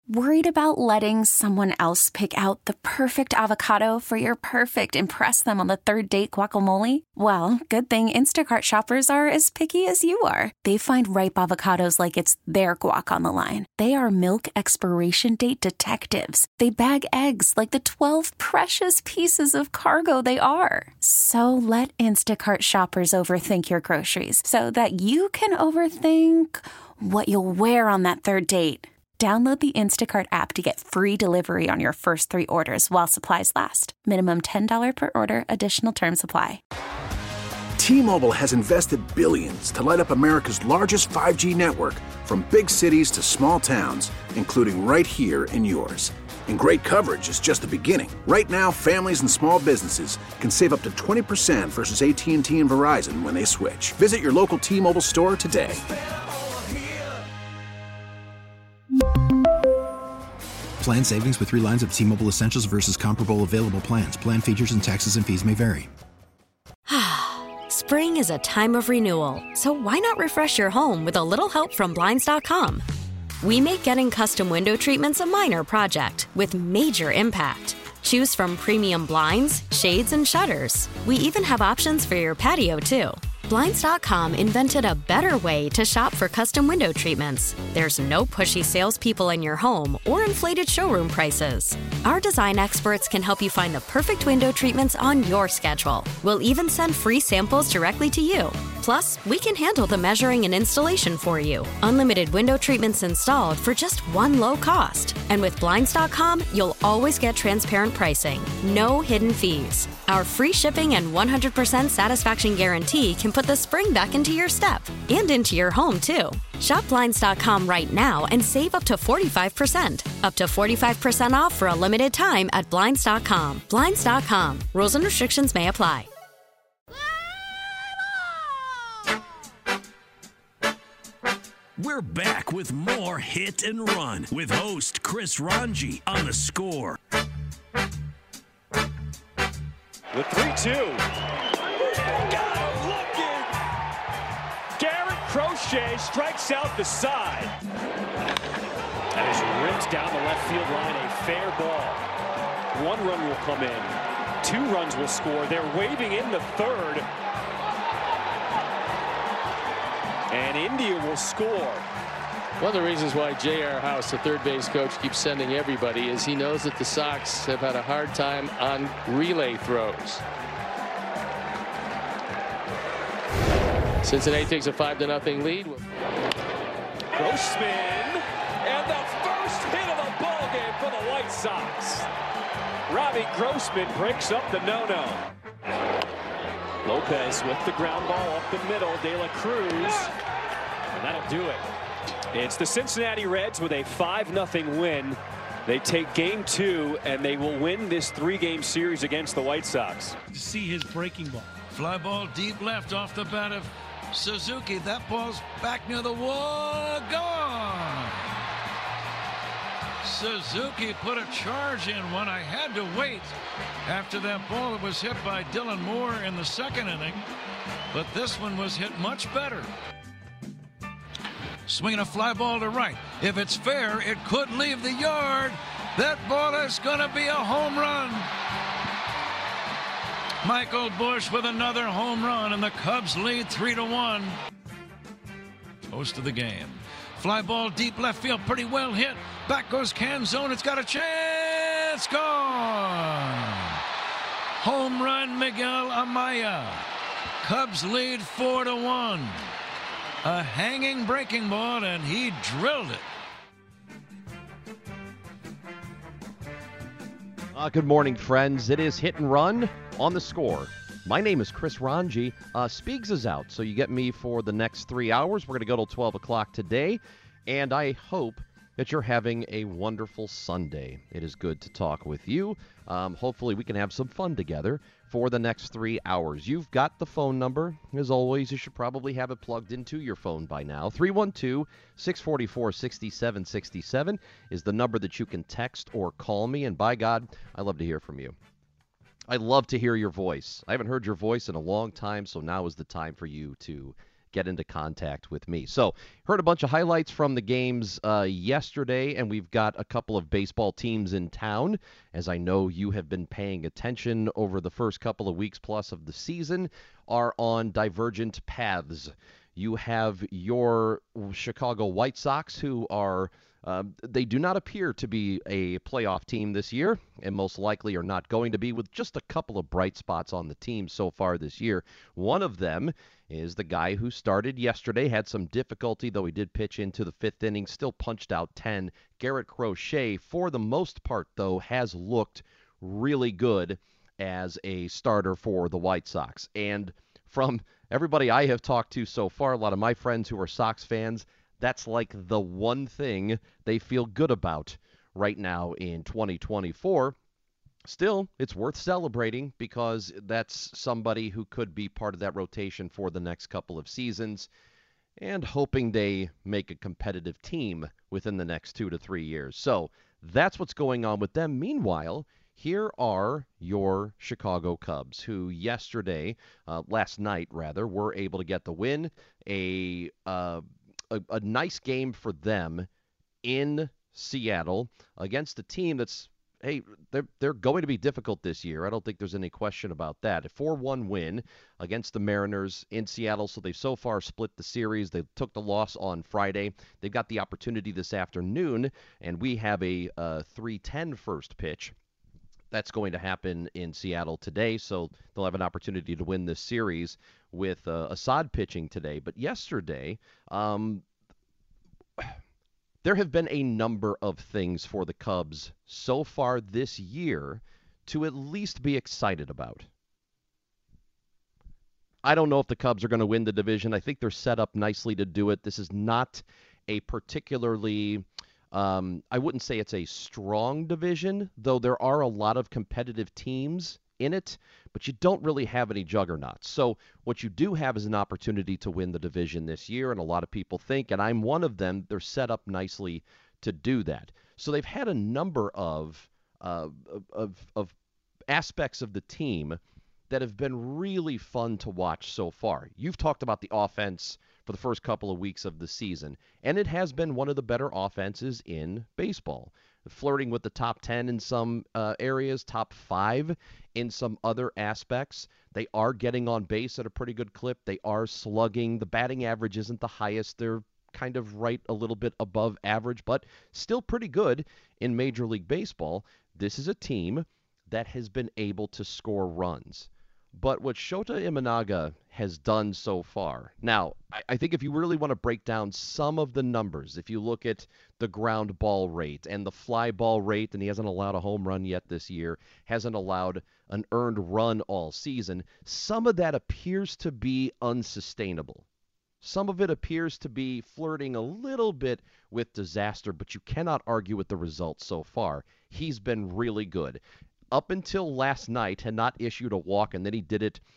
Worried about letting someone else pick out the perfect avocado for your perfect impress them on the third date guacamole? Well, good thing Instacart shoppers are as picky as you are. They find ripe avocados like it's their guac on the line. They are milk expiration date detectives. They bag eggs like the 12 precious pieces of cargo they are. So let Instacart shoppers overthink your groceries so that you can overthink what you'll wear on that third date. Download the Instacart app to get free delivery on your first 3 orders while supplies last. Minimum $10 per order. Additional terms apply. T-Mobile has invested billions to light up America's largest 5G network, from big cities to small towns, including right here in yours. And great coverage is just the beginning. Right now, families and small businesses can save up to 20% versus AT&T and Verizon when they switch. Visit your local T-Mobile store today. Plan savings with 3 lines of T-Mobile Essentials versus comparable available plans. Plan features and taxes and fees may vary. Spring is a time of renewal, so why not refresh your home with a little help from Blinds.com? We make getting custom window treatments a minor project with major impact. Choose from premium blinds, shades, and shutters. We even have options for your patio, too. Blinds.com invented a better way to shop for custom window treatments. There's no pushy salespeople in your home or inflated showroom prices. Our design experts can help you find the perfect window treatments on your schedule. We'll even send free samples directly to you. Plus, we can handle the measuring and installation for you. Unlimited window treatments installed for just one low cost. And with Blinds.com, you'll always get transparent pricing. No hidden fees. Our free shipping and 100% satisfaction guarantee can put the spring back into your step and into your home, too. Shop Blinds.com right now and save up to 45%. Up to 45% off for a limited time at Blinds.com. Blinds.com. Rules and restrictions may apply. We're back with more Hit and Run with host Chris Ranji on The Score. The 3-2. Got him looking. Garrett Crochet strikes out the side. That is ripped down the left field line. A fair ball. 1 run will come in. 2 runs will score. They're waving in the 3rd. And India will score. One of the reasons why J.R. House, the third base coach, keeps sending everybody is he knows that the Sox have had a hard time on relay throws. Cincinnati takes a 5-0 lead. Grossman, and the first hit of the ball game for the White Sox. Robbie Grossman breaks up the no-no. Lopez with the ground ball up the middle. De La Cruz, and that'll do it. It's the Cincinnati Reds with a 5-0 win. They take game 2, and they will win this 3-game series against the White Sox. To see his breaking ball. Fly ball deep left off the bat of Suzuki. That ball's back near the wall. Gone. Suzuki put a charge in when I had to wait after that ball that was hit by Dylan Moore in the 2nd inning. But this one was hit much better. Swinging a fly ball to right. If it's fair, it could leave the yard. That ball is going to be a home run. Michael Busch with another home run, and the Cubs lead 3-1. Host of the game. Fly ball deep left field, pretty well hit. Back goes Canzone. It's got a chance. Gone. Home run, Miguel Amaya. Cubs lead 4-1. A hanging breaking ball, and he drilled it. Good morning, friends. It is Hit and Run on The Score. My name is Chris Ranji. Speaks is out, so you get me for the next 3 hours. We're going to go till 12 o'clock today, and I hope that you're having a wonderful Sunday. It is good to talk with you. Hopefully we can have some fun together for the next 3 hours. You've got the phone number. As always, you should probably have it plugged into your phone by now. 312-644-6767 is the number that you can text or call me, and by God, I love to hear from you. I love to hear your voice. I haven't heard your voice in a long time, so now is the time for you to get into contact with me. So, heard a bunch of highlights from the games yesterday, and we've got a couple of baseball teams in town. As I know you have been paying attention over the first couple of weeks plus of the season, are on divergent paths. You have your Chicago White Sox, who are they do not appear to be a playoff team this year, and most likely are not going to be, with just a couple of bright spots on the team so far this year. One of them is the guy who started yesterday, had some difficulty, though he did pitch into the fifth inning, still punched out 10. Garrett Crochet, for the most part, though, has looked really good as a starter for the White Sox. And from everybody I have talked to so far, a lot of my friends who are Sox fans, that's like the one thing they feel good about right now in 2024. Still, it's worth celebrating because that's somebody who could be part of that rotation for the next couple of seasons, and hoping they make a competitive team within the next 2 to 3 years. So that's what's going on with them. Meanwhile, here are your Chicago Cubs, who last night, were able to get the win. A nice game for them in Seattle against a team that's, hey, they're going to be difficult this year. I don't think there's any question about that. A 4-1 win against the Mariners in Seattle, so they've so far split the series. They took the loss on Friday. They've got the opportunity this afternoon, and we have a 3:10 first pitch. That's going to happen in Seattle today, so they'll have an opportunity to win this series with Assad pitching today. But yesterday, there have been a number of things for the Cubs so far this year to at least be excited about. I don't know if the Cubs are going to win the division. I think they're set up nicely to do it. This is not a particularly... I wouldn't say it's a strong division, though there are a lot of competitive teams in it, but you don't really have any juggernauts. So what you do have is an opportunity to win the division this year, and a lot of people think, and I'm one of them, they're set up nicely to do that. So they've had a number of aspects of the team that have been really fun to watch so far. You've talked about the offense for the first couple of weeks of the season, and it has been one of the better offenses in baseball, flirting with the top 10 in some areas, top 5 in some other aspects. They are getting on base at a pretty good clip. They are slugging. The batting average isn't the highest. They're kind of right a little bit above average, but still pretty good in Major League Baseball. This is a team that has been able to score runs. But what Shota Imanaga has done so far, now, I think if you really want to break down some of the numbers, if you look at the ground ball rate and the fly ball rate, and he hasn't allowed a home run yet this year, hasn't allowed an earned run all season, some of that appears to be unsustainable. Some of it appears to be flirting a little bit with disaster, but you cannot argue with the results so far. He's been really good. Up until last night, had not issued a walk, and then he did it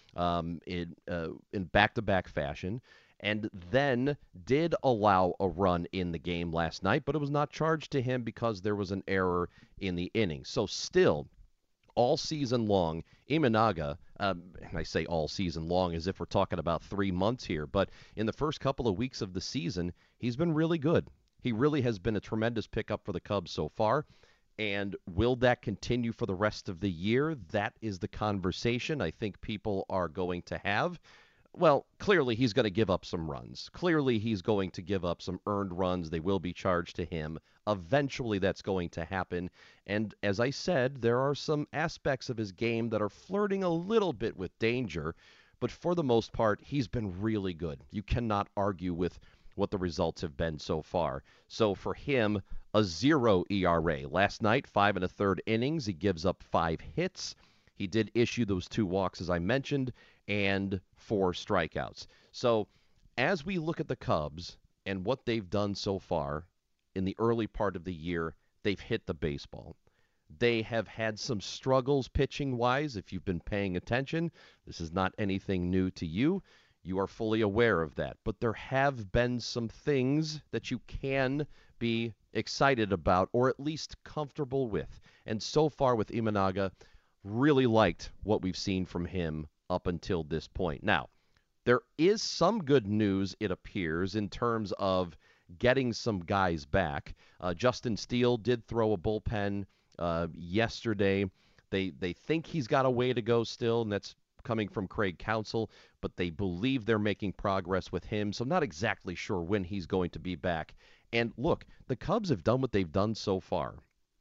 in back-to-back fashion, and then did allow a run in the game last night, but it was not charged to him because there was an error in the inning. So still, all season long, Imanaga, and I say all season long as if we're talking about 3 months here, but in the first couple of weeks of the season, he's been really good. He really has been a tremendous pickup for the Cubs so far. And will that continue for the rest of the year? That is the conversation I think people are going to have. Well, clearly he's going to give up some runs. Clearly he's going to give up some earned runs. They will be charged to him. Eventually that's going to happen. And as I said, there are some aspects of his game that are flirting a little bit with danger. But for the most part, he's been really good. You cannot argue with what the results have been so far. So for him, a 0 ERA. Last night, 5 1/3 innings. He gives up 5 hits. He did issue those 2 walks, as I mentioned, and 4 strikeouts. So as we look at the Cubs and what they've done so far in the early part of the year, they've hit the baseball. They have had some struggles pitching-wise. If you've been paying attention, this is not anything new to you. You are fully aware of that. But there have been some things that you can be excited about, or at least comfortable with. And so far with Imanaga, really liked what we've seen from him up until this point. Now, There is some good news, it appears, in terms of getting some guys back. Justin Steele did throw a bullpen yesterday. They think he's got a way to go still, and that's coming from Craig Counsell, but they believe they're making progress with him, so I'm not exactly sure when he's going to be back. And look, the Cubs have done what they've done so far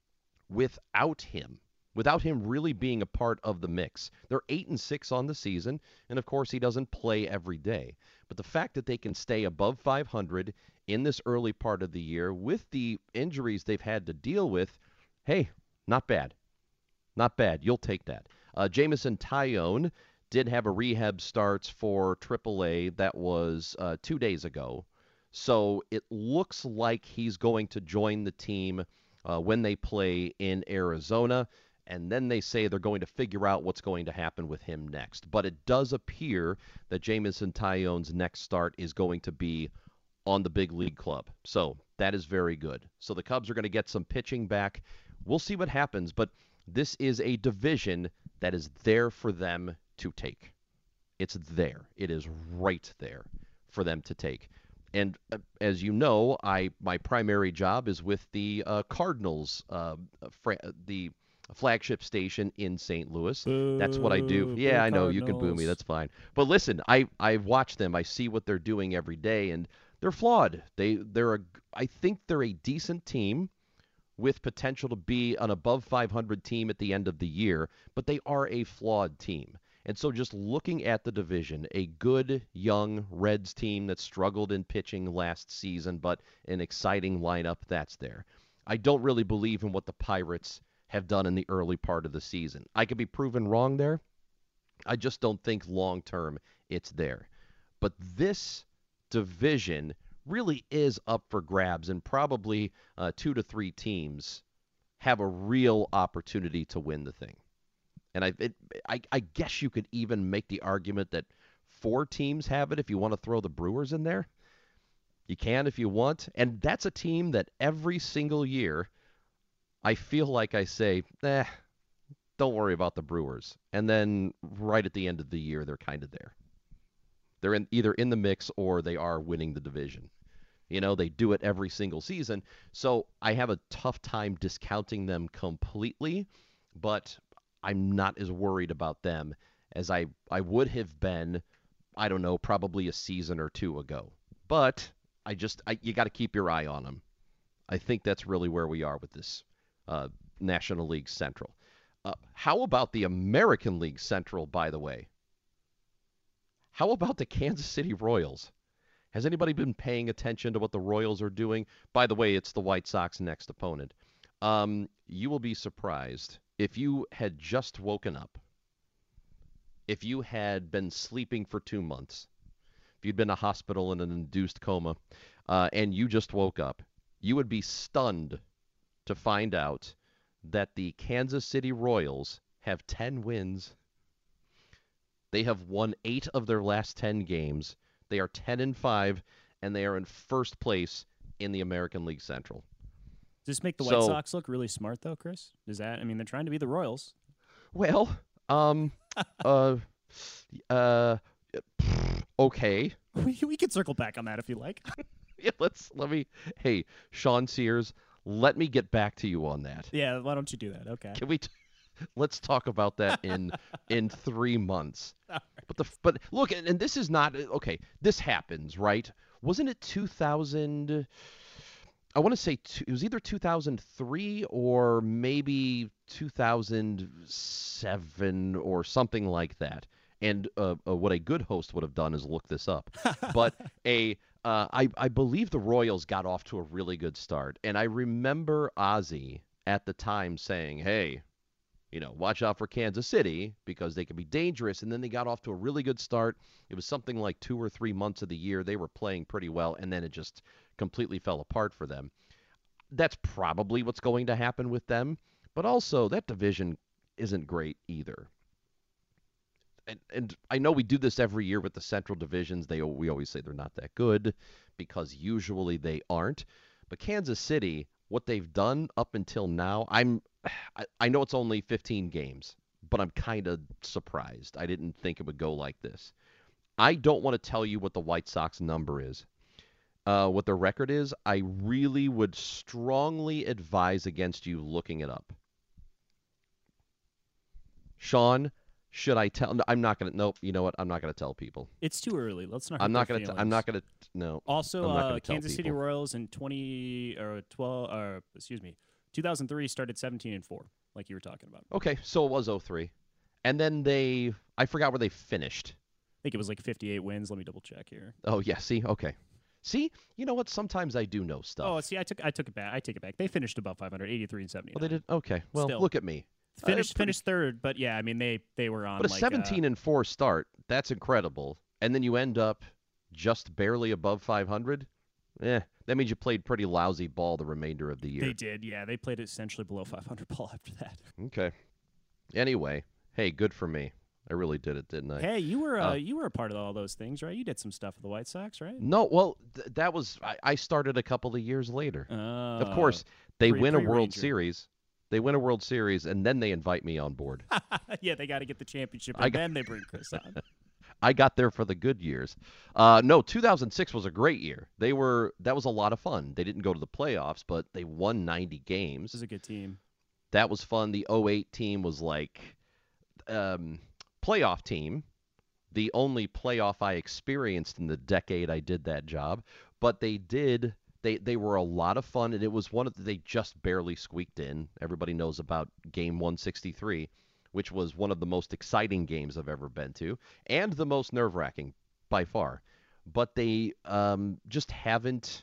without him really being a part of the mix. They're 8-6 on the season, and of course he doesn't play every day. But the fact that they can stay above 500 in this early part of the year with the injuries they've had to deal with, hey, not bad. Not bad. You'll take that. Jameson Taillon did have a rehab start for AAA. That was 2 days ago. So it looks like he's going to join the team when they play in Arizona. And then they say they're going to figure out what's going to happen with him next. But it does appear that Jameson Taillon's next start is going to be on the big league club. So that is very good. So the Cubs are going to get some pitching back. We'll see what happens, but this is a division that is there for them to take. It's there. It is right there for them to take. And as you know, my primary job is with the Cardinals, the flagship station in St. Louis. That's what I do. Yeah, I know. Cardinals. You can boo me. That's fine. But listen, I've watched them. I see what they're doing every day, and they're flawed. I think they're a decent team with potential to be an above 500 team at the end of the year, but they are a flawed team. And so just looking at the division, a good young Reds team that struggled in pitching last season, but an exciting lineup that's there. I don't really believe in what the Pirates have done in the early part of the season. I could be proven wrong there. I just don't think long-term it's there. But this division really is up for grabs, and probably 2 to 3 teams have a real opportunity to win the thing. And I guess you could even make the argument that 4 teams have it if you want to throw the Brewers in there. You can if you want. And that's a team that every single year I feel like I say, don't worry about the Brewers. And then right at the end of the year, they're kind of there. They're either in the mix or they are winning the division. You know, they do it every single season. So I have a tough time discounting them completely, but I'm not as worried about them as I would have been, I don't know, probably a season or 2 ago. But you got to keep your eye on them. I think that's really where we are with this National League Central. How about the American League Central, by the way? How about the Kansas City Royals? Has anybody been paying attention to what the Royals are doing? By the way, it's the White Sox next opponent. You will be surprised if you had just woken up, if you had been sleeping for 2 months, if you'd been in a hospital in an induced coma, and you just woke up, you would be stunned to find out that the Kansas City Royals have 10 wins. They have won 8 of their last 10 games. They are 10-5, and they are in first place in the American League Central. Does this make the White Sox look really smart, though, Chris? They're trying to be the Royals. Well, okay. We can circle back on that if you like. Yeah, hey, Sean Sears, let me get back to you on that. Yeah, why don't you do that? Okay. Can we let's talk about that in 3 months. Right. But look, and this is not okay. This happens, right? Wasn't it 2000? I want to say it was either 2003 or maybe 2007 or something like that. And what a good host would have done is look this up. But I believe the Royals got off to a really good start. And I remember Ozzie at the time saying, hey, watch out for Kansas City because they can be dangerous. And then they got off to a really good start. It was something like 2 or 3 months of the year. They were playing pretty well, and then it just completely fell apart for them. That's probably what's going to happen with them. But also, that division isn't great either. And I know we do this every year with the Central divisions. We always say they're not that good because usually they aren't. But Kansas City, what they've done up until now, I know it's only 15 games, but I'm kind of surprised. I didn't think it would go like this. I don't want to tell you what the White Sox number is. What their record is, I really would strongly advise against you looking it up. Sean, should I tell? No, I'm not going to. Nope. You know what? I'm not going to tell people. It's too early. Let's not. I'm not going to. I'm not going to. No. Also, Kansas City Royals in 2003 started 17-4, like you were talking about. Okay, so it was 2003, and then I forgot where they finished. I think it was like 58 wins. Let me double check here. Oh yeah. See. Okay. See, you know what? Sometimes I do know stuff. Oh, see, I took it back. I take it back. They finished above 500, 83 and 79. Oh, they did. Okay. Well, Still. Look at me. Finished third, but yeah, I mean they were on. But a 17-4 start, that's incredible. And then you end up just barely above 500. That means you played pretty lousy ball the remainder of the year. They did, yeah. They played essentially below 500 ball after that. Okay. Anyway, hey, good for me. I really did it, didn't I? Hey, you were a part of all those things, right? You did some stuff with the White Sox, right? No, well, that was I started a couple of years later. Of course, they win a World Series. They win a World Series, and then they invite me on board. Yeah, they got to get the championship, and then they bring Chris on. I got there for the good years. No, 2006 was a great year. That was a lot of fun. They didn't go to the playoffs, but they won 90 games. It was a good team. That was fun. The 2008 team was like playoff team, the only playoff I experienced in the decade I did that job. But they were a lot of fun, and it was they just barely squeaked in. Everybody knows about Game 163, which was one of the most exciting games I've ever been to, and the most nerve-wracking by far. But they just haven't.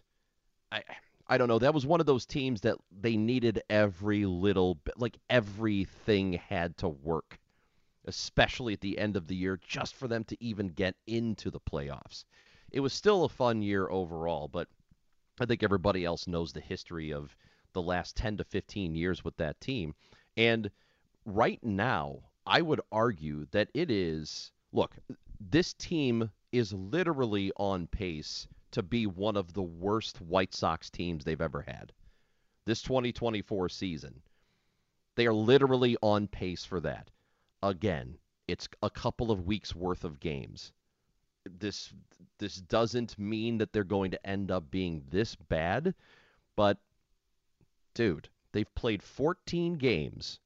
I don't know. That was one of those teams that they needed every little bit, like everything had to work, especially at the end of the year, just for them to even get into the playoffs. It was still a fun year overall, but I think everybody else knows the history of the last 10 to 15 years with that team. And right now, I would argue that it is, look, this team is literally on pace to be one of the worst White Sox teams they've ever had. This 2024 season, they are literally on pace for that. Again, it's a couple of weeks worth of games. This doesn't mean that they're going to end up being this bad, but dude, they've played 14 games.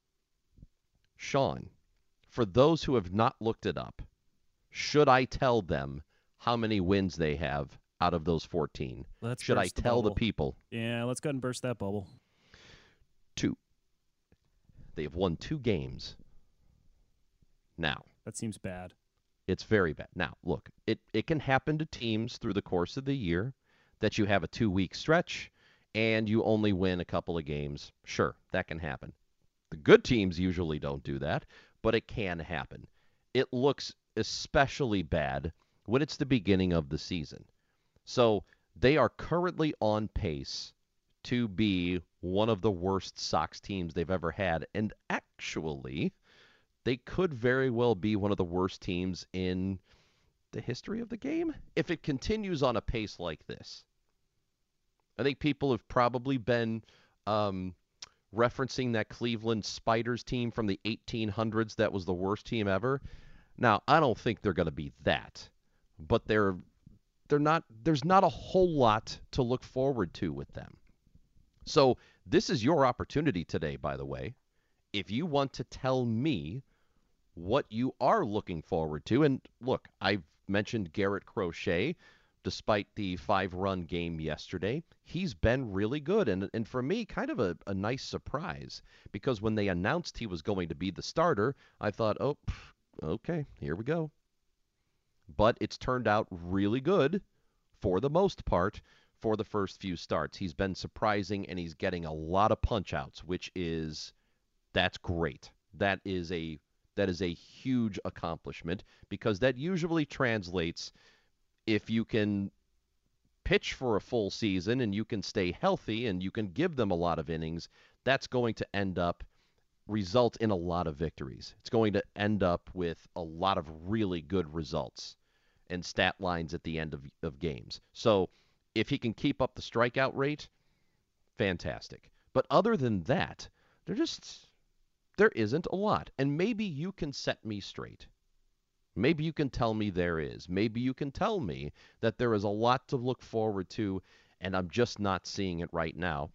Sean, for those who have not looked it up, should I tell them how many wins they have out of those 14? Should I tell the people? Yeah, let's go ahead and burst that bubble. 2. They have won 2 games. Now. That seems bad. It's very bad. Now, look, it can happen to teams through the course of the year that you have a 2-week stretch and you only win a couple of games. Sure, that can happen. The good teams usually don't do that, but it can happen. It looks especially bad when it's the beginning of the season. So they are currently on pace to be one of the worst Sox teams they've ever had. And actually, they could very well be one of the worst teams in the history of the game if it continues on a pace like this. I think people have probably been referencing that Cleveland Spiders team from the 1800s that was the worst team ever. Now, I don't think they're going to be that, but they're not. There's not a whole lot to look forward to with them. So this is your opportunity today, by the way. If you want to tell me what you are looking forward to, and look, I've mentioned Garrett Crochet, despite the 5-run game yesterday. He's been really good, and for me, kind of a nice surprise, because when they announced he was going to be the starter, I thought, oh, okay, here we go. But it's turned out really good, for the most part, for the first few starts. He's been surprising, and he's getting a lot of punch-outs, that's great. That is a huge accomplishment, because that usually translates, if you can pitch for a full season and you can stay healthy and you can give them a lot of innings, that's going to result in a lot of victories. It's going to end up with a lot of really good results and stat lines at the end of games. So if he can keep up the strikeout rate, fantastic. But other than that, there isn't a lot. And maybe you can set me straight. Maybe you can tell me there is. Maybe you can tell me that there is a lot to look forward to, and I'm just not seeing it right now.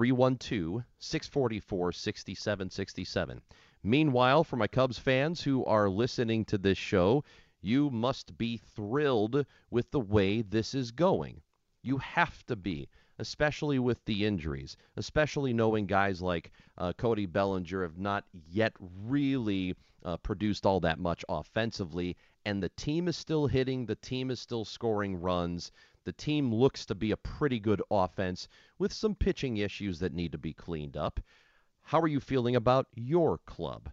312-644-6767. Meanwhile, for my Cubs fans who are listening to this show, you must be thrilled with the way this is going. You have to be, especially with the injuries, especially knowing guys like Cody Bellinger have not yet really produced all that much offensively, and the team is still hitting, the team is still scoring runs. The team looks to be a pretty good offense with some pitching issues that need to be cleaned up. How are you feeling about your club?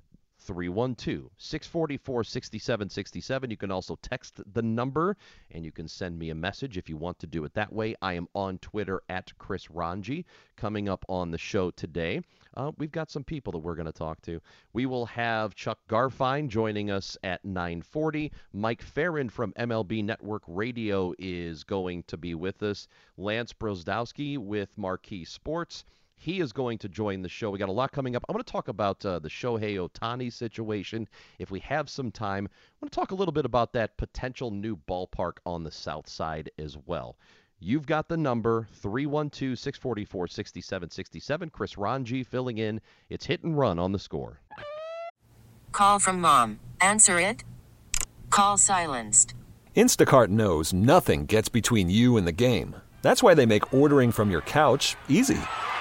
312-644-6767. You can also text the number, and you can send me a message if you want to do it that way. I am on Twitter at Chris Ranji. Coming up on the show today, we've got some people that we're going to talk to. We will have Chuck Garfien joining us at 9:40. Mike Farron from MLB Network Radio is going to be with us. Lance Brozdowski with Marquee Sports. He is going to join the show. We got a lot coming up. I want to talk about the Shohei Ohtani situation. If we have some time, I want to talk a little bit about that potential new ballpark on the south side as well. You've got the number, 312-644-6767. Chris Ranji filling in. It's Hit and Run on the Score. Call from mom. Answer it. Call silenced. Instacart knows nothing gets between you and the game. That's why they make ordering from your couch easy.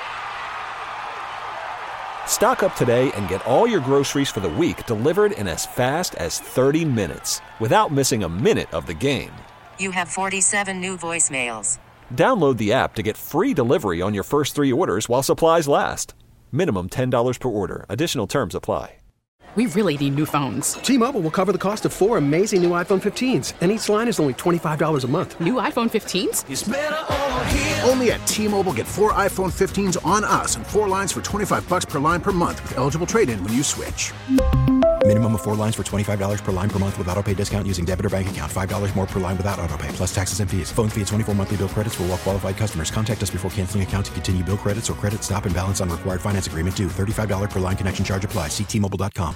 Stock up today and get all your groceries for the week delivered in as fast as 30 minutes without missing a minute of the game. You have 47 new voicemails. Download the app to get free delivery on your first 3 orders while supplies last. Minimum $10 per order. Additional terms apply. We really need new phones. T-Mobile will cover the cost of 4 amazing new iPhone 15s, and each line is only $25 a month. New iPhone 15s? It's better over here. Only at T-Mobile, get 4 iPhone 15s on us and 4 lines for $25 per line per month with eligible trade-in when you switch. Minimum of 4 lines for $25 per line per month with autopay discount using debit or bank account. $5 more per line without autopay, plus taxes and fees. Phone fee at 24 monthly bill credits for well-qualified customers. Contact us before canceling account to continue bill credits or credit stop and balance on required finance agreement due. $35 per line connection charge applies. See T-Mobile.com.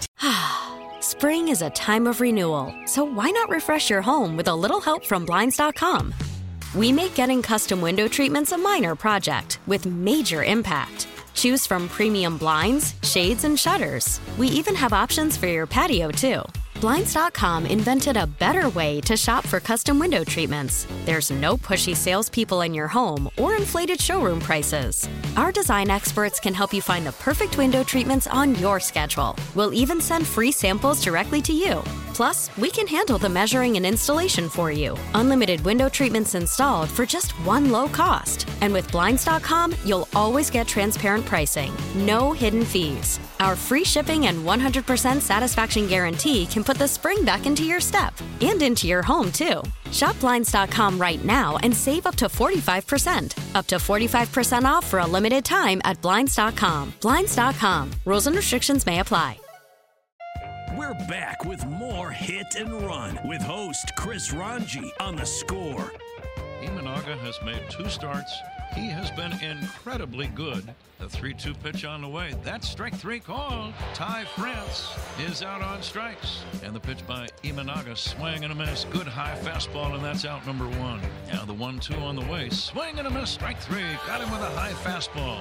Spring is a time of renewal, so why not refresh your home with a little help from Blinds.com? We make getting custom window treatments a minor project with major impact. Choose from premium blinds, shades, and shutters. We even have options for your patio, too. Blinds.com invented a better way to shop for custom window treatments. There's no pushy salespeople in your home or inflated showroom prices. Our design experts can help you find the perfect window treatments on your schedule. We'll even send free samples directly to you. Plus, we can handle the measuring and installation for you. Unlimited window treatments installed for just one low cost. And with Blinds.com, you'll always get transparent pricing. No hidden fees. Our free shipping and 100% satisfaction guarantee can put the spring back into your step and into your home, too. Shop Blinds.com right now and save up to 45%. Up to 45% off for a limited time at Blinds.com. Blinds.com. Rules and restrictions may apply. We're back with more Hit and Run with host Chris Ranji on the Score. Imanaga has made 2 starts. He has been incredibly good. The 3-2 pitch on the way. That's strike 3 called. Ty France is out on strikes. And the pitch by Imanaga, swing and a miss. Good high fastball, and that's out number 1. Now the 1-2 on the way. Swing and a miss, strike 3. Got him with a high fastball.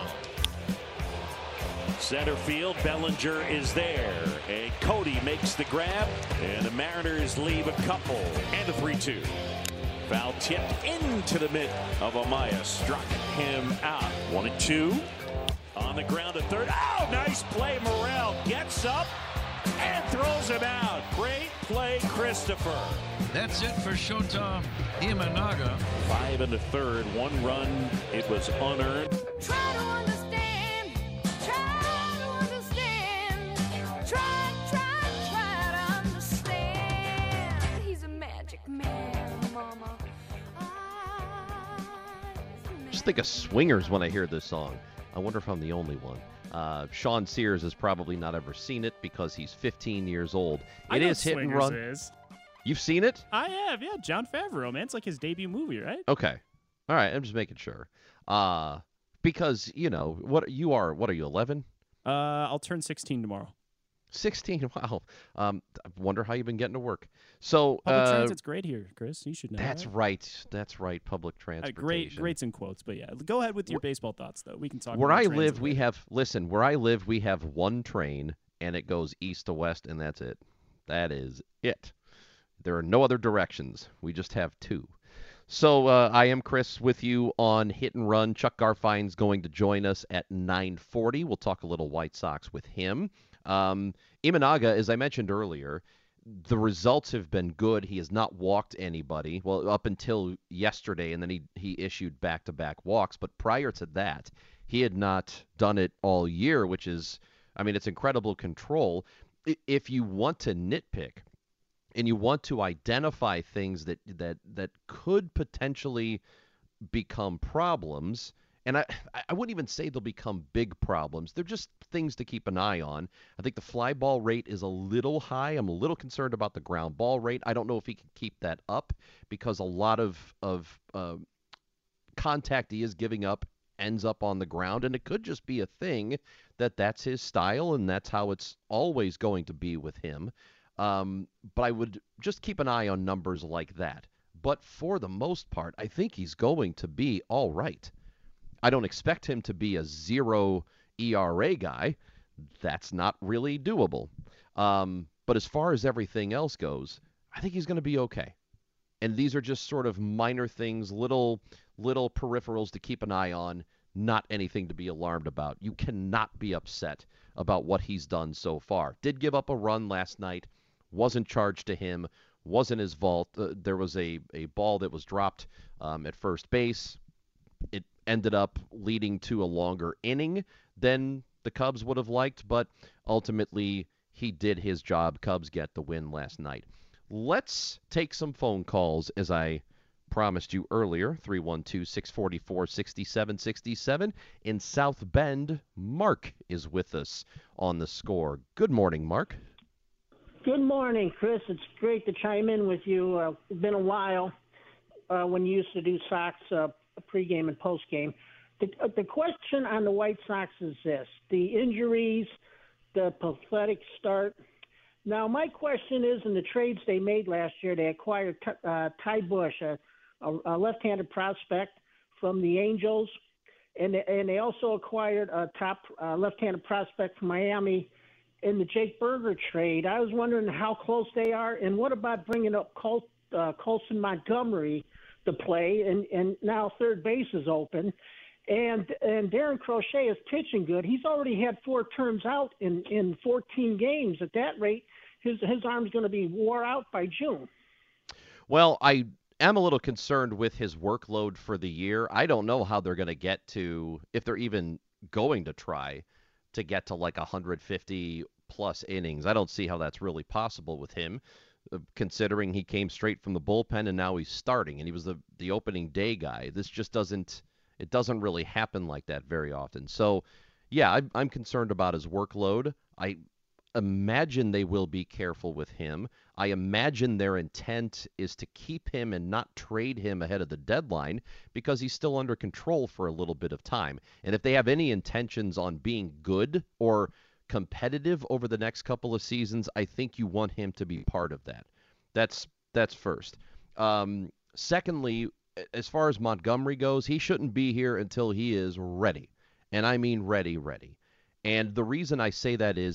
Center field, Bellinger is there. And Cody makes the grab. And the Mariners leave a couple. And a 3-2. Foul tipped into the mitt of Amaya. Struck him out. 1-2. On the ground to third. Oh, nice play. Morrell gets up and throws him out. Great play, Christopher. That's it for Shota Imanaga. 5 in the third. 1 run. It was unearned. Try to understand. Try to understand. Try to understand. He's a magic man, Mama. Just think of Swingers when I hear this song. I wonder if I'm the only one. Sean Sears has probably not ever seen it because he's 15 years old. It is Hit and Run. Is. You've seen it? I have, yeah. John Favreau, man. It's like his debut movie, right? Okay. All right, I'm just making sure. Because, you know, what are you, 11? I'll turn 16 tomorrow. 16. Wow. I wonder how you've been getting to work. So Public transit's great here, Chris. You should know. That's right. That's right. Public transportation. Great's in quotes, but yeah. Go ahead with your baseball thoughts, though. We can talk. Where about I transit live, we later. have. Listen, where I live, we have one train, and it goes east to west, and that's it. That is it. There are no other directions. We just have two. So I am Chris with you on Hit and Run. Chuck Garfine's going to join us at 9:40. We'll talk a little White Sox with him. Imanaga, as I mentioned earlier, the results have been good. He has not walked anybody, well, up until yesterday, and then he issued back-to-back walks. But prior to that, he had not done it all year, which is, I mean, it's incredible control. If you want to nitpick and you want to identify things that could potentially become problems, and I wouldn't even say they'll become big problems. They're just things to keep an eye on. I think the fly ball rate is a little high. I'm a little concerned about the ground ball rate. I don't know if he can keep that up because a lot of contact he is giving up ends up on the ground, and it could just be a thing that's his style and that's how it's always going to be with him. But I would just keep an eye on numbers like that. But for the most part, I think he's going to be all right. I don't expect him to be a 0 ERA guy. That's not really doable. But as far as everything else goes, I think he's going to be okay. And these are just sort of minor things, little peripherals to keep an eye on, not anything to be alarmed about. You cannot be upset about what he's done so far. Did give up a run last night, wasn't charged to him, wasn't his fault. There was a ball that was dropped at first base. It ended up leading to a longer inning than the Cubs would have liked, but ultimately he did his job. Cubs get the win last night. Let's take some phone calls, as I promised you earlier. 312-644-6767. In South Bend, Mark is with us on the score. Good morning, Mark. Good morning, Chris. It's great to chime in with you. It's been a while when you used to do Sox pregame and postgame. The question on the White Sox is this: the injuries, the pathetic start. Now, my question is, in the trades they made last year, they acquired Ty Bush, a left-handed prospect from the Angels, and they also acquired a top left-handed prospect from Miami in the Jake Berger trade. I was wondering how close they are, and what about bringing up Colson Montgomery to play, and now third base is open, and Darren Crochet is pitching good. He's already had 4 turns out in 14 games. At that rate, his arm's going to be wore out by June. Well, I am a little concerned with his workload for the year. I don't know how they're going to get to, if they're even going to try to get to like 150 plus innings. I don't see how that's really possible with him, considering he came straight from the bullpen and now he's starting, and he was the opening day guy. This just doesn't really happen like that very often. So, yeah, I'm concerned about his workload. I imagine they will be careful with him. I imagine their intent is to keep him and not trade him ahead of the deadline because he's still under control for a little bit of time. And if they have any intentions on being good or competitive over the next couple of seasons, I think you want him to be part of that. That's first. Secondly, as far as Montgomery goes, he shouldn't be here until he is ready. And I mean ready. And the reason I say that is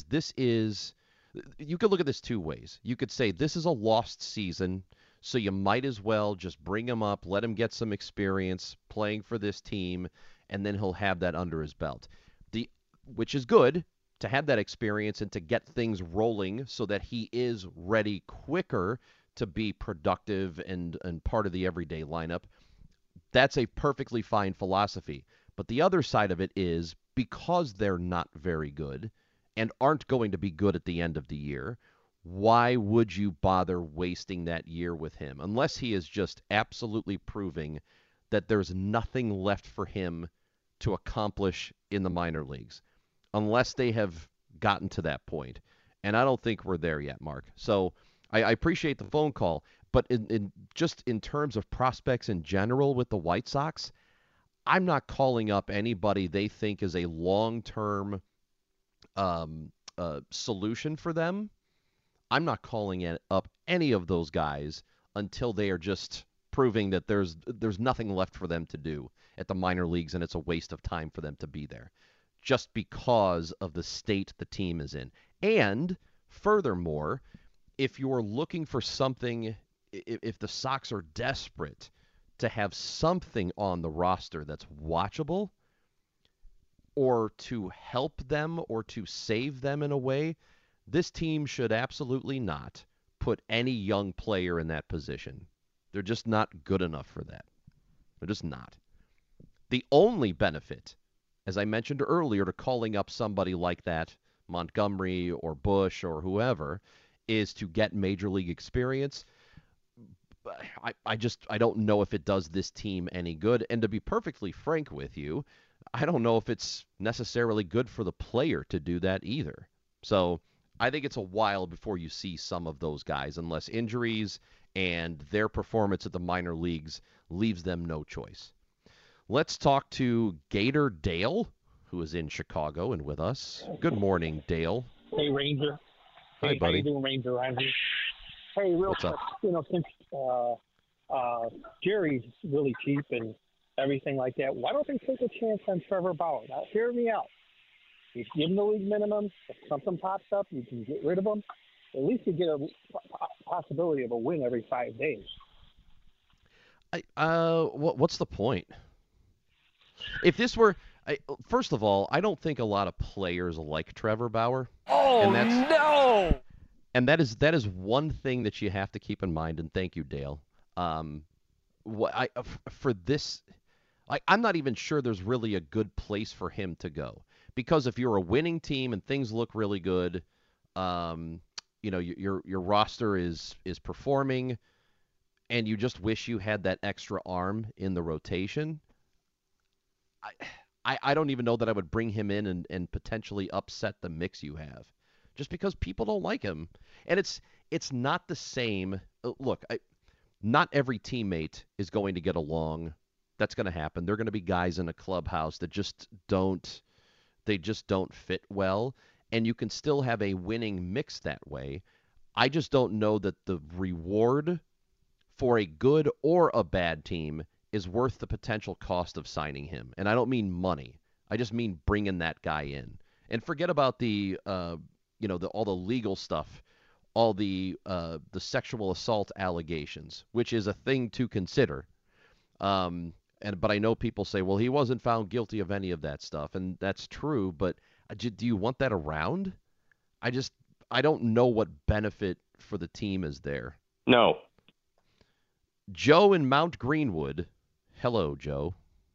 you could look at this two ways. You could say this is a lost season, so you might as well just bring him up, let him get some experience playing for this team, and then he'll have that under his belt. Which is good to have that experience and to get things rolling so that he is ready quicker to be productive and part of the everyday lineup. That's a perfectly fine philosophy. But the other side of it is, because they're not very good and aren't going to be good at the end of the year, why would you bother wasting that year with him? Unless he is just absolutely proving that there's nothing left for him to accomplish in the minor leagues. Unless they have gotten to that point. And I don't think we're there yet, Mark. So I appreciate the phone call, but in terms of prospects in general with the White Sox, I'm not calling up anybody they think is a long-term solution for them, I'm not calling up any of those guys until they are just proving that there's nothing left for them to do at the minor leagues, and it's a waste of time for them to be there, just because of the state the team is in. And furthermore, if you're looking for something, if the Sox are desperate to have something on the roster that's watchable, or to help them or to save them in a way, this team should absolutely not put any young player in that position. They're just not good enough for that. They're just not. The only benefit, as I mentioned earlier, to calling up somebody like that, Montgomery or Bush or whoever, is to get major league experience. I don't know if it does this team any good. And to be perfectly frank with you, I don't know if it's necessarily good for the player to do that either. So I think it's a while before you see some of those guys, unless injuries and their performance at the minor leagues leaves them no choice. Let's talk to Gator Dale, who is in Chicago and with us. Good morning, Dale. Hey, Ranger. Hi, buddy. How you doing, Ranger? Randy? Hey, real quick, since Jerry's really cheap and everything like that, why don't they take a chance on Trevor Bauer? Now, hear me out. You give him the league minimum. If something pops up, you can get rid of him. At least you get a possibility of a win every 5 days. What's the point? If this were, first of all, I don't think a lot of players like Trevor Bauer. Oh, no! And that is one thing that you have to keep in mind. And thank you, Dale. I'm not even sure there's really a good place for him to go, because if you're a winning team and things look really good, your roster is performing, and you just wish you had that extra arm in the rotation. I don't even know that I would bring him in and potentially upset the mix you have, just because people don't like him. And it's not the same. Look, not every teammate is going to get along. That's going to happen. There are going to be guys in a clubhouse that just don't fit well, and you can still have a winning mix that way. I just don't know that the reward for a good or a bad team is worth the potential cost of signing him. And I don't mean money. I just mean bringing that guy in. And forget about the all the legal stuff, all the sexual assault allegations, which is a thing to consider. But I know people say, well, he wasn't found guilty of any of that stuff, and that's true. But do you want that around? I don't know what benefit for the team is there. No. Joe in Mount Greenwood. Hello, Joe.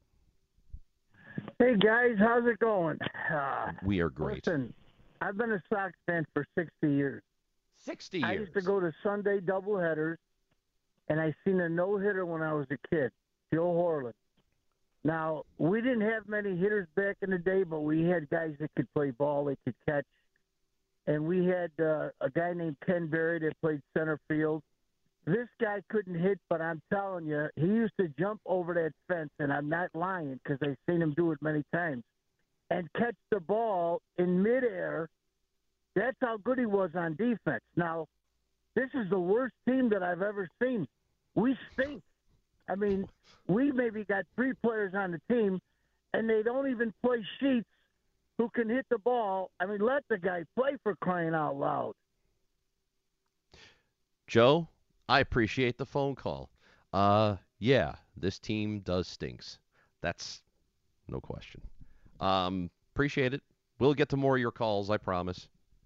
Hey, guys. How's it going? We are great. Listen, I've been a Sox fan for 60 years. 60 years? I used to go to Sunday doubleheaders, and I seen a no-hitter when I was a kid, Joe Horland. Now, we didn't have many hitters back in the day, but we had guys that could play ball, they could catch. And we had a guy named Ken Berry that played center field. This guy couldn't hit, but I'm telling you, he used to jump over that fence, and I'm not lying because I've seen him do it many times, and catch the ball in midair. That's how good he was on defense. Now, this is the worst team that I've ever seen. We stink. I mean, we maybe got 3 players on the team, and they don't even play Sheets who can hit the ball. I mean, let the guy play, for crying out loud. Joe, I appreciate the phone call. Yeah, this team does stinks. That's no question. Appreciate it. We'll get to more of your calls, I promise.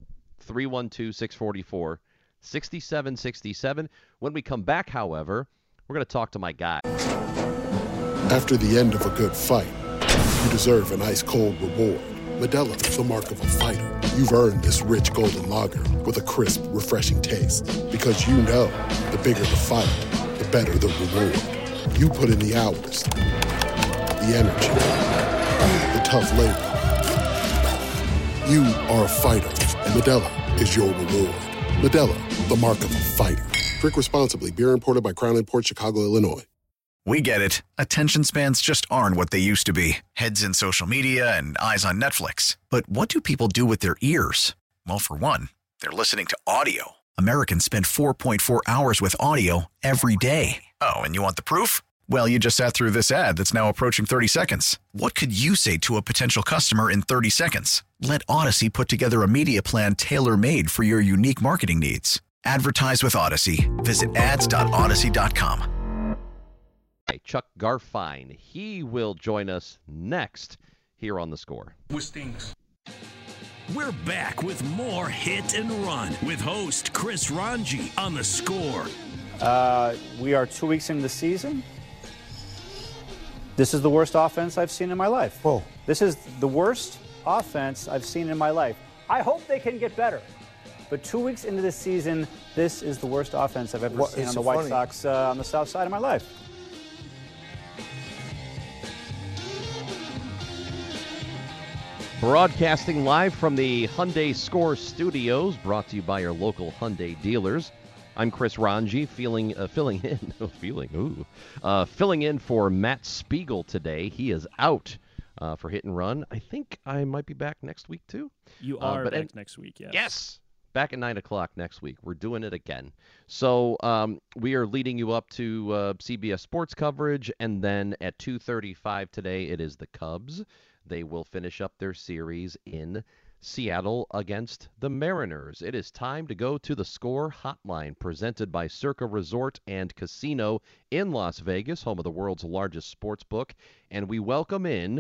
312-644-6767. When we come back, however, we're going to talk to my guy. After the end of a good fight, you deserve an ice-cold reward. Modelo is the mark of a fighter. You've earned this rich golden lager with a crisp, refreshing taste. Because you know, the bigger the fight, the better the reward. You put in the hours, the energy, the tough labor. You are a fighter, and Modelo is your reward. Modelo, the mark of a fighter. Drink responsibly. Beer imported by Crown Imports, Chicago, Illinois. We get it. Attention spans just aren't what they used to be. Heads in social media and eyes on Netflix. But what do people do with their ears? Well, for one, they're listening to audio. Americans spend 4.4 hours with audio every day. Oh, and you want the proof? Well, you just sat through this ad that's now approaching 30 seconds. What could you say to a potential customer in 30 seconds? Let Odyssey put together a media plan tailor-made for your unique marketing needs. Advertise with Odyssey. Visit ads.odyssey.com. Hey, Chuck Garfien. He will join us next here on The Score. With Stings. We're back with more Hit and Run with host Chris Ranji on The Score. We are 2 weeks into the season. This is the worst offense I've seen in my life. Whoa. This is the worst offense I've seen in my life. I hope they can get better. But 2 weeks into the season, this is the worst offense I've ever seen on the White Sox on the south side of my life. Broadcasting live from the Hyundai Score Studios, brought to you by your local Hyundai dealers. I'm Chris Ranji, filling in for Matt Spiegel today. He is out for Hit and Run. I think I might be back next week too. You are back next week, yes. Yes, back at 9 o'clock next week. We're doing it again. So we are leading you up to CBS Sports coverage, and then at 2:35 today, it is the Cubs. They will finish up their series in Seattle against the Mariners. It is time to go to the Score Hotline, presented by Circa Resort and Casino in Las Vegas, home of the world's largest sports book. And we welcome in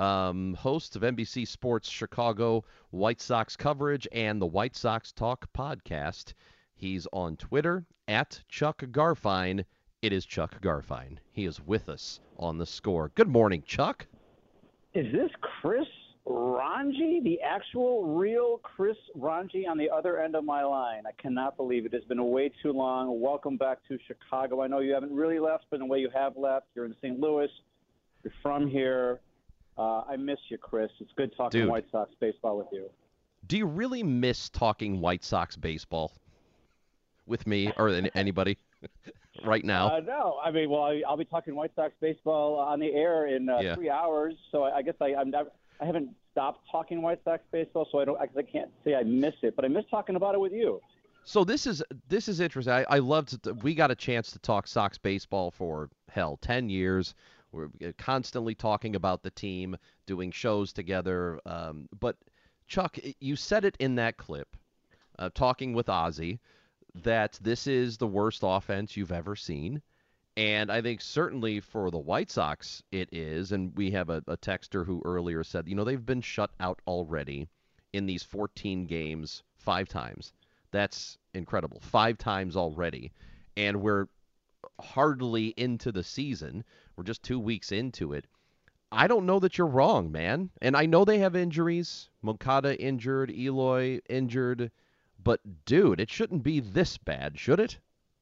hosts of NBC Sports Chicago White Sox coverage and the White Sox Talk podcast. He's on Twitter at Chuck Garfien. It is Chuck Garfien. He is with us on the Score. Good morning, Chuck. Is this Chris Ranji, the actual real Chris Ranji on the other end of my line? I cannot believe it. It's been way too long. Welcome back to Chicago. I know you haven't really left, but in the way you have left, you're in St. Louis. You're from here. I miss you, Chris. It's good talking White Sox baseball with you. Do you really miss talking White Sox baseball with me or anybody right now? No. I mean, well, I'll be talking White Sox baseball on the air in 3 hours. So I guess I haven't stopped talking White Sox baseball, so I can't say I miss it, but I miss talking about it with you. So this is interesting. I loved it. We got a chance to talk Sox baseball for 10 years. We're constantly talking about the team, doing shows together. But Chuck, you said it in that clip, talking with Ozzy, that this is the worst offense you've ever seen. And I think certainly for the White Sox it is, and we have a texter who earlier said, they've been shut out already in these 14 games 5 times. That's incredible. 5 times already. And we're hardly into the season. We're just 2 weeks into it. I don't know that you're wrong, man. And I know they have injuries. Moncada injured, Eloy injured. But, dude, it shouldn't be this bad, should it?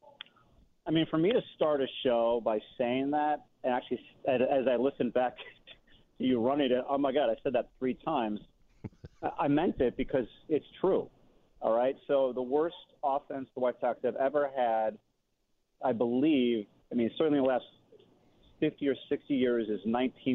I mean, for me to start a show by saying that, and actually, as I listened back to you running it, oh, my God, I said that 3 times. I meant it because it's true, all right? So the worst offense the White Sox have ever had, I believe, certainly the last 50 or 60 years is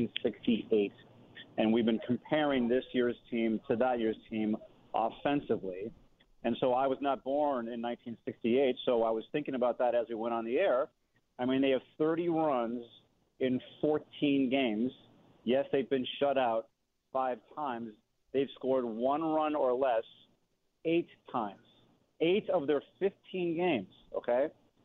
1968. And we've been comparing this year's team to that year's team offensively. And so I was not born in 1968, so I was thinking about that as we went on the air. I mean, they have 30 runs in 14 games. Yes, they've been shut out 5 times. They've scored 1 run or less 8 times. 8 of their 15 games, okay?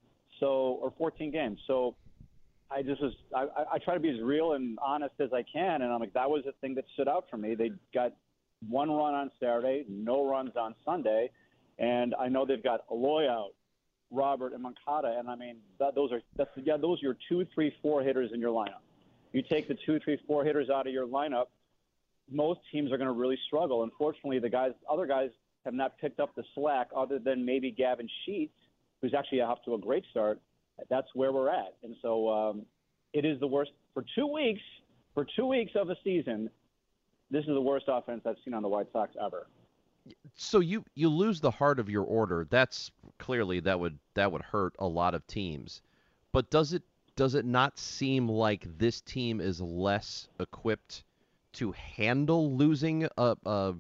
Or 14 games. So I try to be as real and honest as I can, and I'm like, that was the thing that stood out for me. They got 1 run on Saturday, no runs on Sunday. And I know they've got Eloy out, Robert, and Moncada, and I mean those are your 2, 3, 4 hitters in your lineup. You take the 2, 3, 4 hitters out of your lineup, most teams are going to really struggle. Unfortunately, other guys have not picked up the slack, other than maybe Gavin Sheets, who's actually off to a great start. That's where we're at, and so it is the worst for 2 weeks. For 2 weeks of a season, this is the worst offense I've seen on the White Sox ever. So you lose the heart of your order. That's clearly that would hurt a lot of teams. But does it not seem like this team is less equipped to handle losing a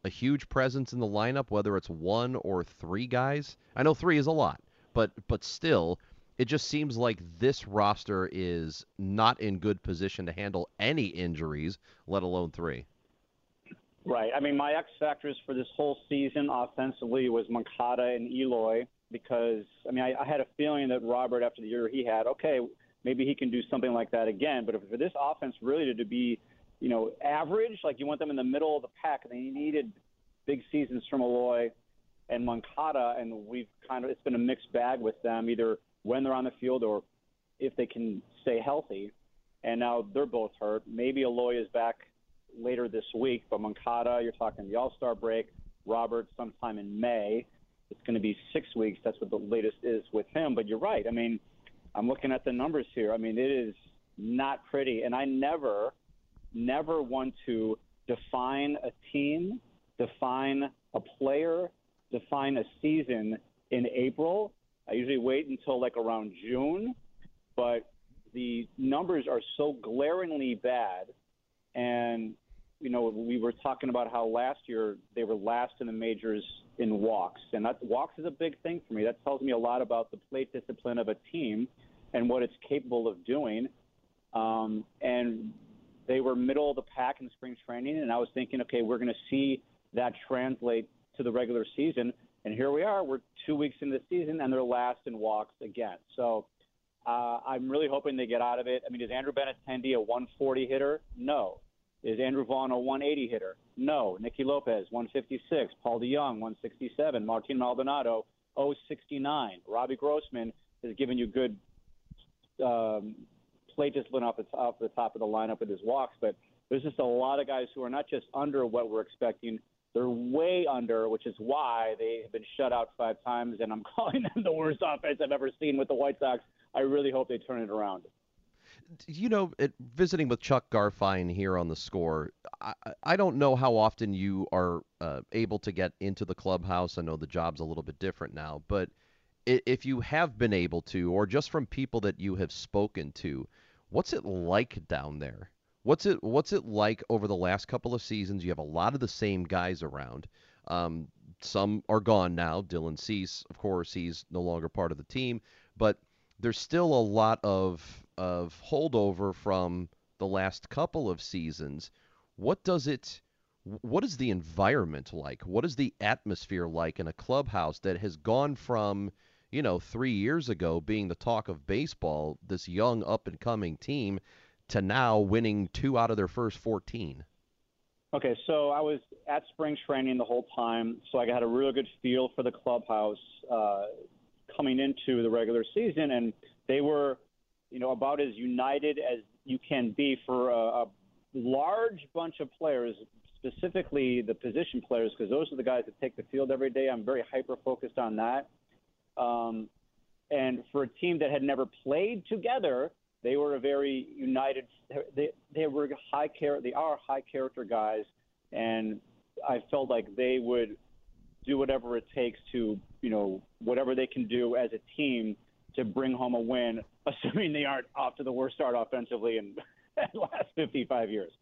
a huge presence in the lineup, whether it's one or three guys. I know three is a lot, but still, it just seems like this roster is not in good position to handle any injuries, let alone three. Right. I mean, my X factors for this whole season offensively was Moncada and Eloy because, I mean, I had a feeling that Robert, after the year he had, okay, maybe he can do something like that again. But for this offense really to be, average, like you want them in the middle of the pack, and they needed big seasons from Eloy and Moncada, and it's been a mixed bag with them, either when they're on the field or if they can stay healthy. And now they're both hurt. Maybe Eloy is back later this week, but Moncada, you're talking the All-Star break. Robert sometime in May. It's going to be 6 weeks. That's what the latest is with him. But you're right. I mean, I'm looking at the numbers here. I mean, it is not pretty. And I never want to define a team, define a player, define a season in April. I usually wait until like around June. But the numbers are so glaringly bad. And, we were talking about how last year they were last in the majors in walks. And walks is a big thing for me. That tells me a lot about the plate discipline of a team and what it's capable of doing. And they were middle of the pack in spring training, and I was thinking, okay, we're going to see that translate to the regular season. And here we are. We're 2 weeks into the season, and they're last in walks again. So I'm really hoping they get out of it. I mean, is Andrew Benintendi a 140 hitter? No. Is Andrew Vaughn a 180 hitter? No. Nicky Lopez, 156. Paul DeJong, 167. Martin Maldonado, 069. Robbie Grossman has given you good plate discipline off the top of the lineup with his walks, but there's just a lot of guys who are not just under what we're expecting, they're way under, which is why they have been shut out 5 times, and I'm calling them the worst offense I've ever seen with the White Sox. I really hope they turn it around. Visiting with Chuck Garfien here on The Score, I don't know how often you are able to get into the clubhouse. I know the job's a little bit different now, but if you have been able to, or just from people that you have spoken to, what's it like down there? What's it like over the last couple of seasons? You have a lot of the same guys around. Some are gone now. Dylan Cease, of course, he's no longer part of the team, but there's still a lot of holdover from the last couple of seasons. What is the environment like? What is the atmosphere like in a clubhouse that has gone from 3 years ago being the talk of baseball, this young up-and-coming team, to now winning 2 out of their first 14? Okay, so I was at spring training the whole time, so I had a really good feel for the clubhouse coming into the regular season, and they were, about as united as you can be for a large bunch of players, specifically the position players, because those are the guys that take the field every day. I'm very hyper-focused on that. And for a team that had never played together, they were a very united. They were they are high character guys, and I felt like they would do whatever it takes to, whatever they can do as a team to bring home a win, assuming they aren't off to the worst start offensively in the last 55 years.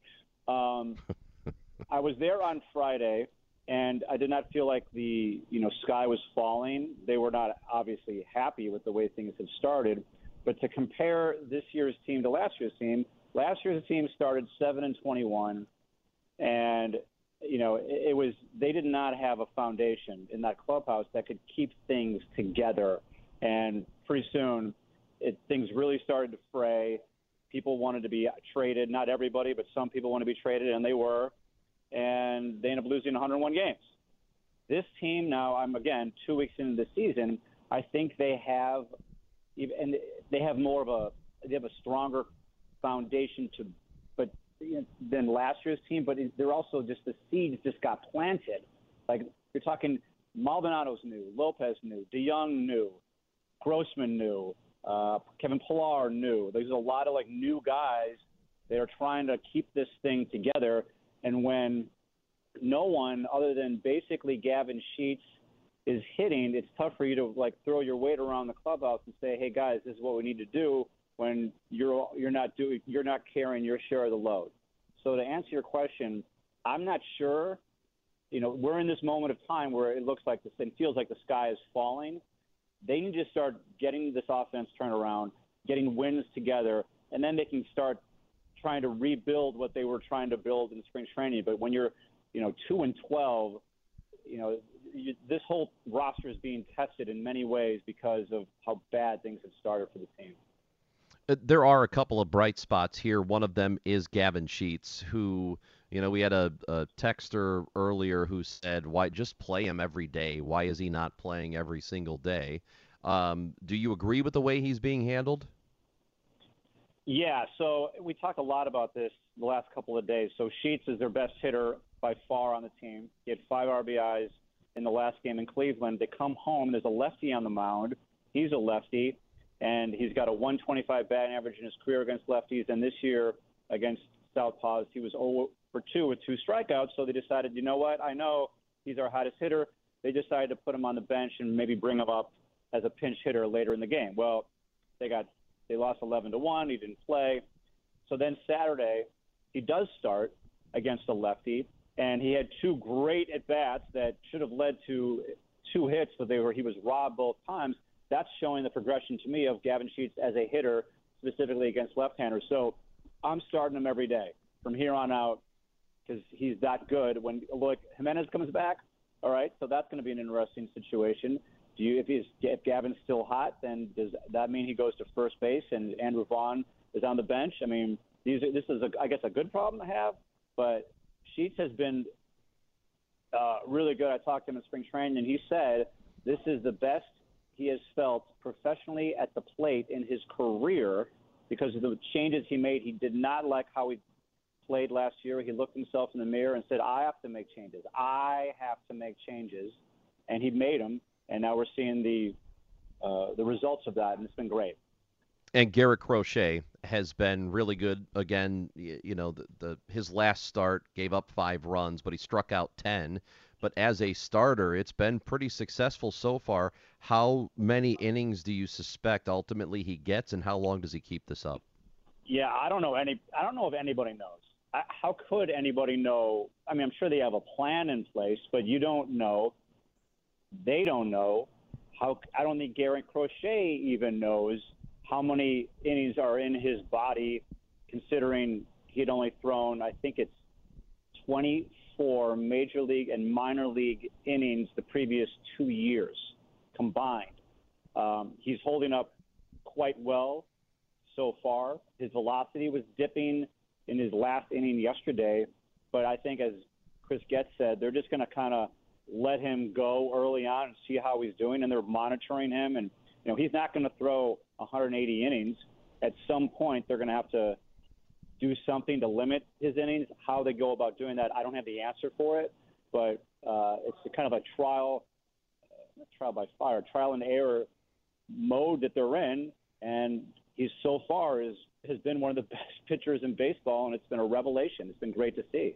I was there on Friday, and I did not feel like the sky was falling. They were not obviously happy with the way things have started. But to compare this year's team to last year's team started 7-21, and they did not have a foundation in that clubhouse that could keep things together. And pretty soon, things really started to fray. People wanted to be traded. Not everybody, but some people want to be traded, and they were. And they ended up losing 101 games. This team now, I'm again 2 weeks into the season. I think they have a stronger foundation than last year's team. But they're also just the seeds just got planted. Like you're talking, Maldonado's new, Lopez new, DeJong new, Grossman new, Kevin Pillar new. There's a lot of new guys that are trying to keep this thing together. And when no one other than basically Gavin Sheets is hitting, it's tough for you to throw your weight around the clubhouse and say, "Hey guys, this is what we need to do." When you're not carrying your share of the load. So to answer your question, I'm not sure we're in this moment of time where it looks like it feels like the sky is falling. They need to start getting this offense turned around, getting wins together, and then they can start trying to rebuild what they were trying to build in spring training. But when you're, 2-12, this whole roster is being tested in many ways because of how bad things have started for the team. There are a couple of bright spots here. One of them is Gavin Sheets, who, we had a texter earlier who said, why just play him every day? Why is he not playing every single day? Do you agree with the way he's being handled? Yeah, so we talked a lot about this the last couple of days. So Sheets is their best hitter by far on the team. He had 5 RBIs in the last game in Cleveland. They come home, there's a lefty on the mound. He's a lefty, and he's got a 125 batting average in his career against lefties. And this year against southpaws, he was 0 for 2 with 2 strikeouts. So they decided, you know what, I know he's our hottest hitter. They decided to put him on the bench and maybe bring him up as a pinch hitter later in the game. Well, they lost 11-1. He didn't play. So then Saturday, he does start against a lefty, and he had 2 great at-bats that should have led to 2 hits, but he was robbed both times. That's showing the progression to me of Gavin Sheets as a hitter, specifically against left-handers. So I'm starting him every day from here on out because he's that good. When Jimenez comes back, all right, so that's going to be an interesting situation. If Gavin's still hot, then does that mean he goes to first base and Andrew Vaughn is on the bench? I mean, this is, I guess, a good problem to have, but Sheets has been really good. I talked to him in spring training, and he said this is the best he has felt professionally at the plate in his career because of the changes he made. He did not like how he played last year. He looked himself in the mirror and said, I have to make changes. And he made them. And now we're seeing the results of that, and it's been great. And Garrett Crochet has been really good. Again, his last start gave up 5 runs, but he struck out 10. But as a starter, it's been pretty successful so far. How many innings do you suspect ultimately he gets, and how long does he keep this up? Yeah, I don't know if anybody knows. How could anybody know? I mean, I'm sure they have a plan in place, but you don't know. They don't know. I don't think Garrett Crochet even knows how many innings are in his body, considering he'd only thrown, I think it's 24 major league and minor league innings the previous 2 years combined. He's holding up quite well so far. His velocity was dipping in his last inning yesterday, but I think, as Chris Getz said, they're just going to kind of let him go early on and see how he's doing, and they're monitoring him. And he's not going to throw 180 innings. At some point, they're going to have to do something to limit his innings. How they go about doing that, I don't have the answer for it, but it's kind of a trial by fire, trial and error mode that they're in. And he's so far has been one of the best pitchers in baseball, and it's been a revelation. It's been great to see.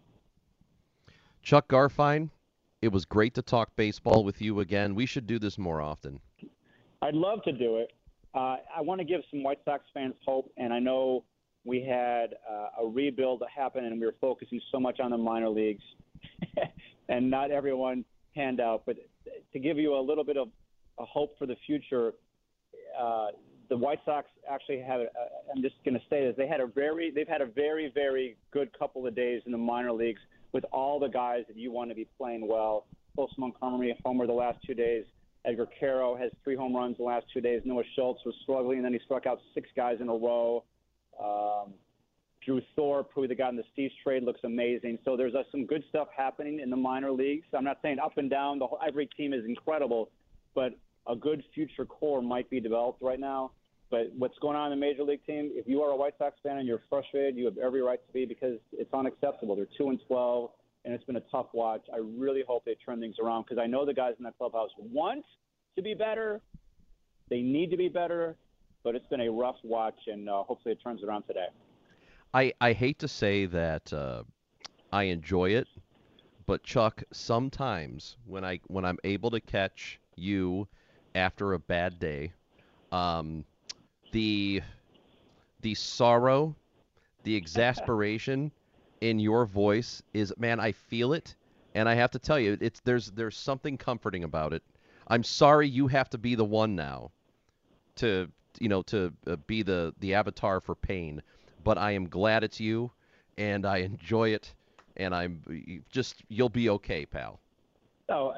Chuck Garfien, it was great to talk baseball with you again. We should do this more often. I'd love to do it. I want to give some White Sox fans hope, and I know we had a rebuild happen, and we were focusing so much on the minor leagues, and not everyone panned out. But to give you a little bit of a hope for the future, the White Sox actually had. I'm just going to say this: they've had a very, very good couple of days in the minor leagues with all the guys that you want to be playing well. Post Montgomery, a homer the last 2 days. Edgar Caro has 3 home runs the last 2 days. Noah Schultz was struggling, and then he struck out 6 guys in a row. Drew Thorpe, who they got in the Steves trade, looks amazing. So there's some good stuff happening in the minor leagues. I'm not saying up and down. Every team is incredible, but a good future core might be developed right now. But what's going on in the major league team, if you are a White Sox fan and you're frustrated, you have every right to be, because it's unacceptable. They're 2-12, and it's been a tough watch. I really hope they turn things around, because I know the guys in that clubhouse want to be better. They need to be better, but it's been a rough watch, and hopefully it turns around today. I hate to say that I enjoy it, but Chuck, sometimes when I'm able to catch you after a bad day, the sorrow, the exasperation in your voice is, man, I feel it, And I have to tell you, there's something comforting about it. I'm sorry you have to be the one now to be the avatar for pain, but I am glad it's you, and I enjoy it, and you'll be okay, pal. Oh,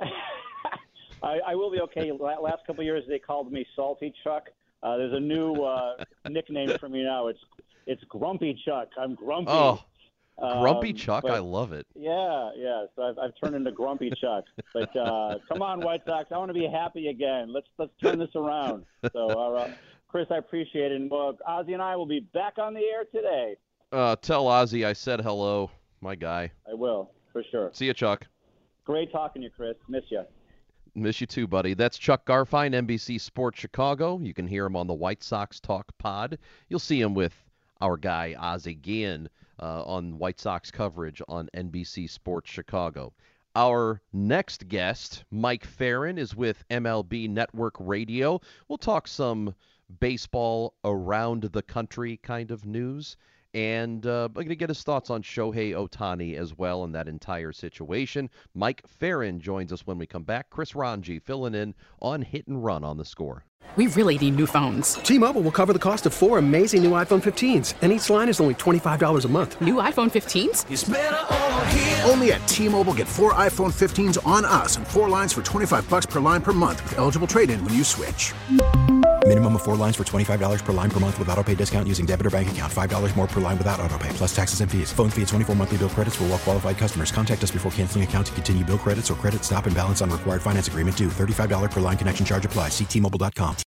I will be okay. Last couple of years they called me Salty Chuck. There's a new nickname for me now. It's Grumpy Chuck. I'm grumpy. Oh. Grumpy Chuck, I love it. Yeah. So I've turned into Grumpy Chuck. But come on, White Sox, I want to be happy again. Let's turn this around. So, Chris, I appreciate it. And Ozzy and I will be back on the air today. Tell Ozzy I said hello, my guy. I will, for sure. See you, Chuck. Great talking to you, Chris. Miss you. Miss you too, buddy. That's Chuck Garfien, NBC Sports Chicago. You can hear him on the White Sox Talk Pod. You'll see him with our guy Ozzie Guillen on White Sox coverage on NBC Sports Chicago. Our next guest, Mike Ferrin, is with MLB Network Radio. We'll talk some baseball around the country kind of news. And I'm going to get his thoughts on Shohei Ohtani as well and that entire situation. Mike Ferrin joins us when we come back. Chris Ranji filling in on Hit and Run on The Score. We really need new phones. T-Mobile will cover the cost of 4 amazing new iPhone 15s, and each line is only $25 a month. New iPhone 15s? It's better over here. Only at T-Mobile, get 4 iPhone 15s on us and 4 lines for $25 per line per month with eligible trade-in when you switch. Minimum of 4 lines for $25 per line per month with autopay discount using debit or bank account. $5 more per line without autopay, plus taxes and fees. Phone fee at 24 monthly bill credits for well-qualified customers. Contact us before canceling account to continue bill credits or credit stop and balance on required finance agreement due. $35 per line connection charge applies. See T-Mobile.com.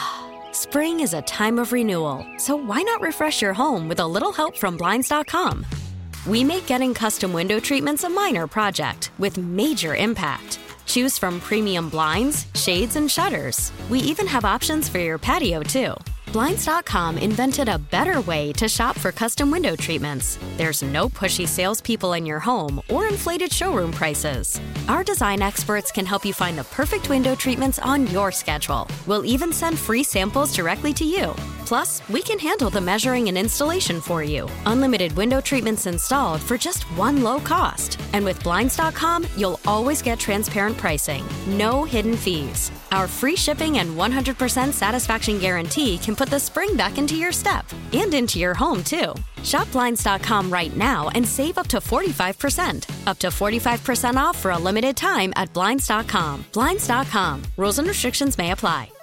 Spring is a time of renewal, so why not refresh your home with a little help from Blinds.com? We make getting custom window treatments a minor project with major impact. Choose from premium blinds, shades, and shutters. We even have options for your patio, too. Blinds.com invented a better way to shop for custom window treatments. There's no pushy salespeople in your home or inflated showroom prices. Our design experts can help you find the perfect window treatments on your schedule. We'll even send free samples directly to you. Plus, we can handle the measuring and installation for you. Unlimited window treatments installed for just one low cost. And with Blinds.com, you'll always get transparent pricing. No hidden fees. Our free shipping and 100% satisfaction guarantee can put the spring back into your step and into your home, too. Shop Blinds.com right now and save up to 45%. Up to 45% off for a limited time at Blinds.com. Blinds.com. Rules and restrictions may apply.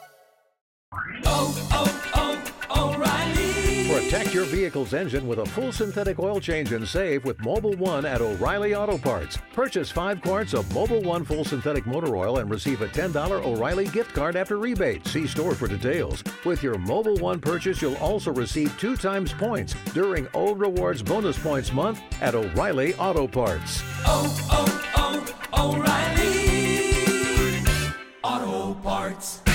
O'Reilly. Protect your vehicle's engine with a full synthetic oil change and save with Mobil 1 at O'Reilly Auto Parts. Purchase 5 quarts of Mobil 1 full synthetic motor oil and receive a $10 O'Reilly gift card after rebate. See store for details. With your Mobil 1 purchase, you'll also receive 2 times points during O Rewards Bonus Points Month at O'Reilly Auto Parts. O'Reilly Auto Parts.